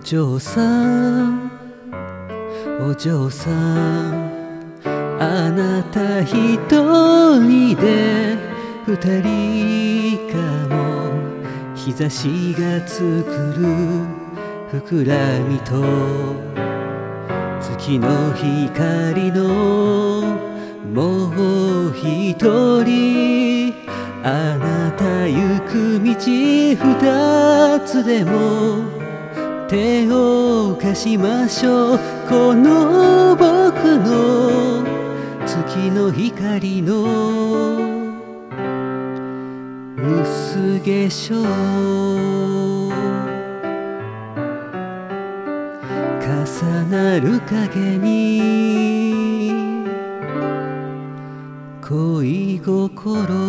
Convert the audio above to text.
嬢さんお嬢さん、あなた一人で二人かも。日差しが作る膨らみと月の光のもう一人、あなた行く道二つでも手を貸しましょう。この僕の月の光の薄化粧、重なる影に恋心